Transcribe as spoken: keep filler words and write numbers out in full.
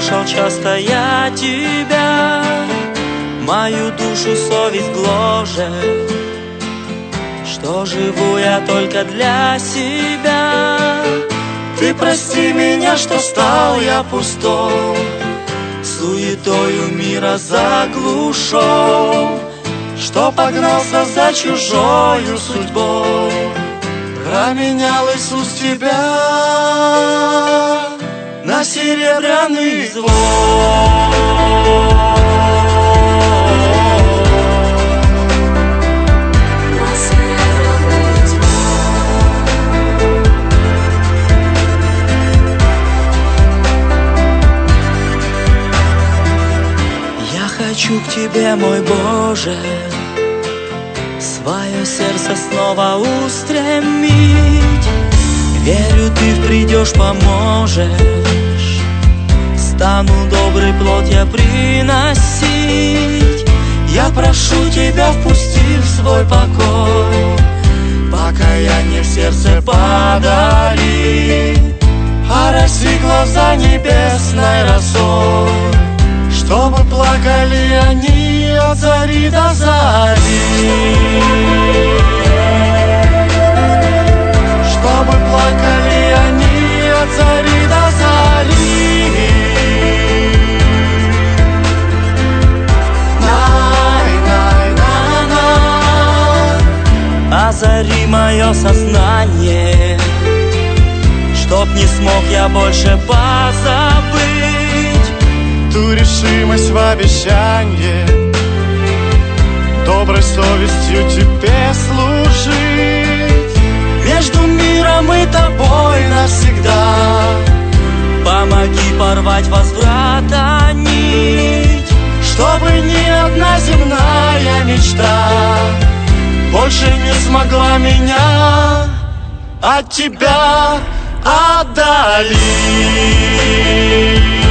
слышал часто я тебя, мою душу совесть гложет, что живу я только для себя. Ты прости меня, что стал я пустой, суетою мира заглушен, что погнался за чужою судьбой. Променял Иисус тебя на серебряный звон. Хочу к тебе, мой Боже, свое сердце снова устремить. Верю, ты придешь, поможешь, стану добрый плод я приносить. Я прошу тебя, впусти в свой покой, покаяние в сердце подари, ороси глаза небесной росой, чтобы плакали они от зари до зари, чтобы плакали они от зари до зари. Най, най, най, най. Озари мое сознание, чтоб не смог я больше позабыть ту решимость в обещанье, доброй совестью тебе служить. Между миром и тобой навсегда помоги порвать возврата нить, чтобы ни одна земная мечта больше не смогла меня от тебя отдалить.